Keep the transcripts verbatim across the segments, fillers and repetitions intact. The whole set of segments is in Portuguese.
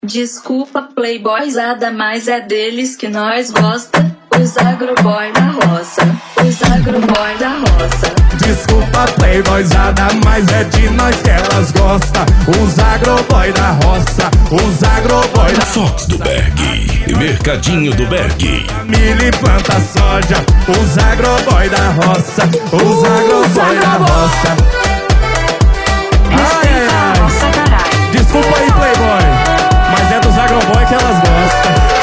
Desculpa, playboyzada, mas é deles que nós gosta. Os agroboy da roça, os agroboy da roça. Desculpa, playboyzada, mas é de nós que elas gostam. Os agroboy da roça, os agroboy da Fox do Berg e Mercadinho do Berg. milho e planta soja. Os agroboy da roça, os agroboy da roça. Ai, ai, ai. Desculpa aí, playboy, mas é dos agroboy que elas gostam.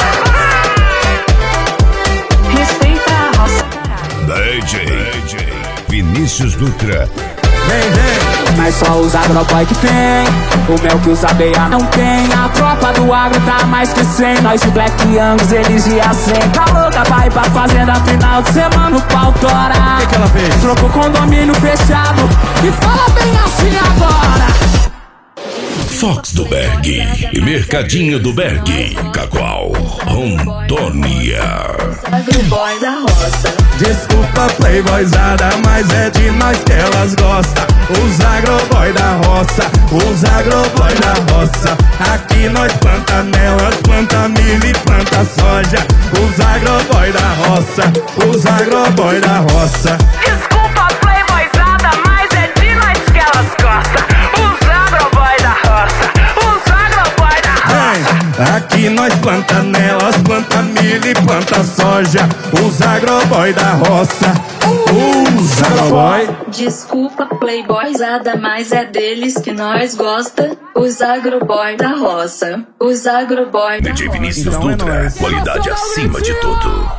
D J Vinícius Dutra. Vem, vem. Mas só os agroboy que tem o mel que os abeia não tem. A tropa do agro tá mais que cem. Nós de Black Angus, eles de A cem. Tá louca, vai pra fazenda final de semana o pau tora. O que, que ela fez? Trocou condomínio fechado e fala bem assim agora. Fox do Berg e Mercadinho do Berg. Cacoal, Rondônia. Agroboy da roça. Desculpa, playboyzada, mas é de nós que elas gostam. Os agroboy da roça, os agroboy da roça. Aqui nós planta nelas, planta milho e planta soja. Os agroboy da roça, os agroboy da roça. Desculpa, playboyzada, mas é de nós que elas gostam. Os agroboy da roça, os agroboy da roça. Vem, aqui nós planta nelas, planta milho e planta soja. Os agroboy da roça, os agroboy. Desculpa, playboyzada, mas é deles que nós gosta. Os agroboy da roça, os agroboy da D J roça. Vinícius Então é Dutra, nóis. qualidade acima de tudo.